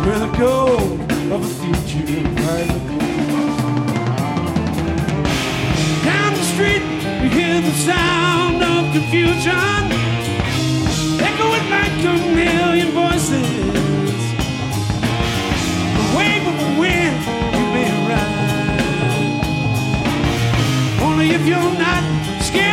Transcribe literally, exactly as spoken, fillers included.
where the gold of the future lies. Down the street, you hear the sound of confusion, echoing like a million voices. The wave of the wind, you may ride. Only if you're not scared.